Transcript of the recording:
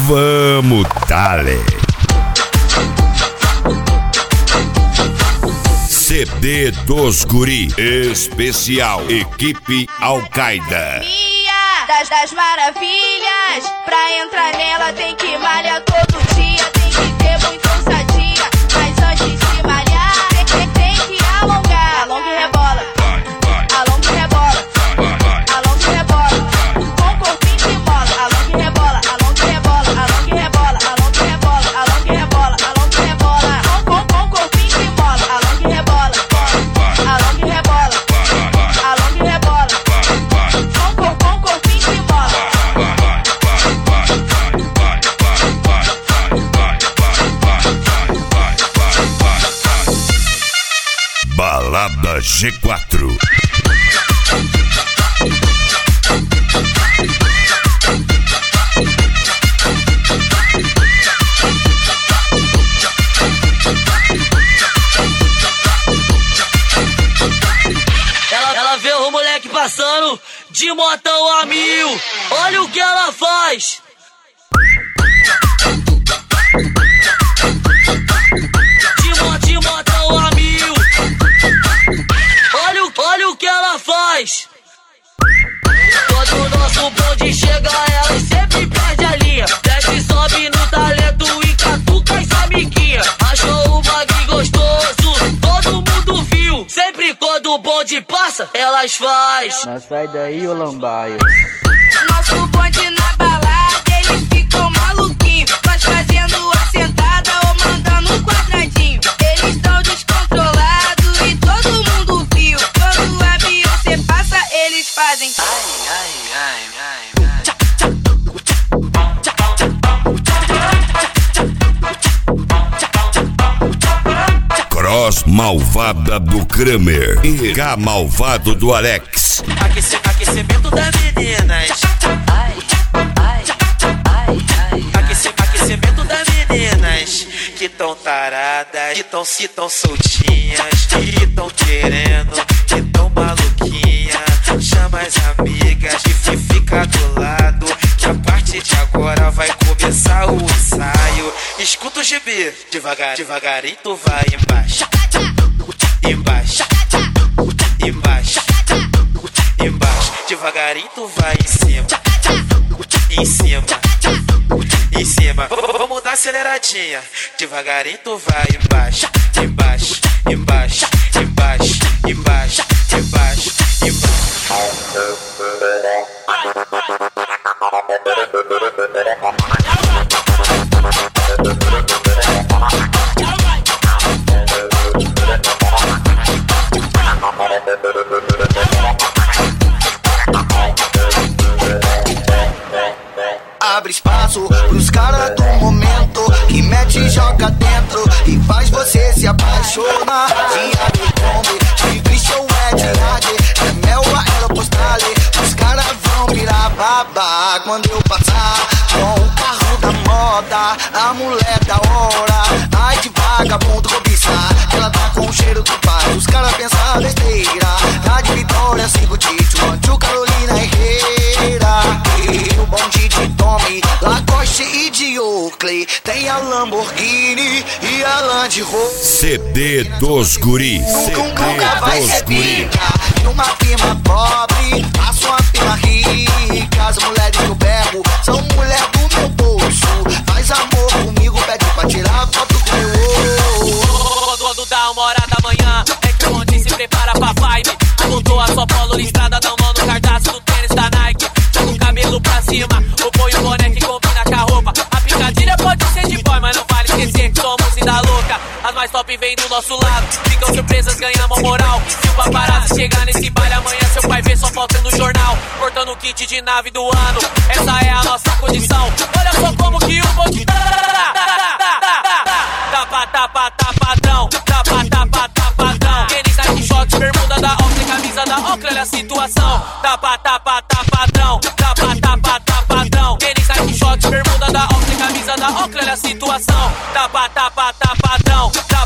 Vamos, Dale! CD dos Guri, especial Equipe Al-Qaeda. Das maravilhas, pra entrar nela tem que malhar todo dia, tem que ter muita ousadia, mas antes de malhar tem que alongar, alonga e rebola, alonga e rebola, alonga e rebola, com corpinho de mola, alonga e rebola, alonga e rebola, alonga e rebola, alonga e rebola, alonga e rebola, alonga e rebola, com corpinho de mola, alonga e rebola, alonga e rebola, alonga e rebola, com corpinho de mola. Balada G4. Ela vê o moleque passando de motão a 1000. Olha o que ela faz. De motão a 1000. Olha o que ela faz. Quando o nosso bonde chega, ela sempre perde a linha. Desce, sobe no talento e catuca essa amiguinha. Achou o bagulho gostoso, todo mundo viu. Sempre quando o bonde passa, elas faz. Mas sai daí, ô lambaio. Nosso bonde na balada, eles ficam maluquinhos. Nós fazendo a sentada ou mandando um quadradinho. Eles tão descontrolados e todo mundo viu. Quando a Beyoncé passa, eles fazem. Cross malvada do Kramer e K malvado do Alex. Aquecimento das meninas. Aquecimento das meninas que tão taradas, que tão soltinhas, que tão querendo, que tão maluquinha. Chama as amigas e fica do lado, que a partir de agora vai começar o ensaio. Escuta o GB, devagarinho tu vai embaixo, embaixo, embaixo, embaixo. Devagarinho tu vai em cima, em cima, em cima. Vamos dar aceleradinha. Devagarinho tu vai embaixo, embaixo, embaixo, embaixo, embaixo, embaixo, embaixo. Abre espaço pros caras do momento, que mete e joga dentro e faz você se apaixonar. Diabo Kombi, de Christian Ed, é mel a ela postale. Os caras vão virar babá quando eu passar com o carro da moda, a mulher da hora. Ai de vagabundo cobiçar, ela tá com o cheiro do pai. Os caras pensam besteira, tá de Vitória, 5 Tito, Antio, Carolina Herrera. E o bonde de Tommy, Lacoste e de Oakley, tem a Lamborghini e a Land Rover. CD dos Guri, Nunca vai ser CD dos Guri. pica de uma firma pobre, a sua firma rica. As mulheres do berro são mulher do meu bolso. Faz amor comigo, pede pra tirar foto com meu ovo. Quando dá 1h da manhã, é que o bonde se prepara pra vibe. Voltou a sua polo listrada, dá mão no cardápio do tênis da Nike. Joga o cabelo pra cima, ou põe o boné que combina com a roupa. A picadilha pode ser de boy, mas não vale esquecer que somos ainda louca. As mais top vêm do nosso lado, ficam surpresas, ganhamos moral. Se o paparazzi chegar nesse baile amanhã, seu pai vê só foto no jornal. Cortando o kit de nave do ano, essa é a nossa condição. Olha só como que o bonde tapadão, tapadão. Tênis, Nike, short, bermuda da Oakley, camisa da Oakley, olha a situação. Tapadão, tênis, Nike, short, bermuda da Oakley, camisa da Oakley, olha a situação. Tapadão.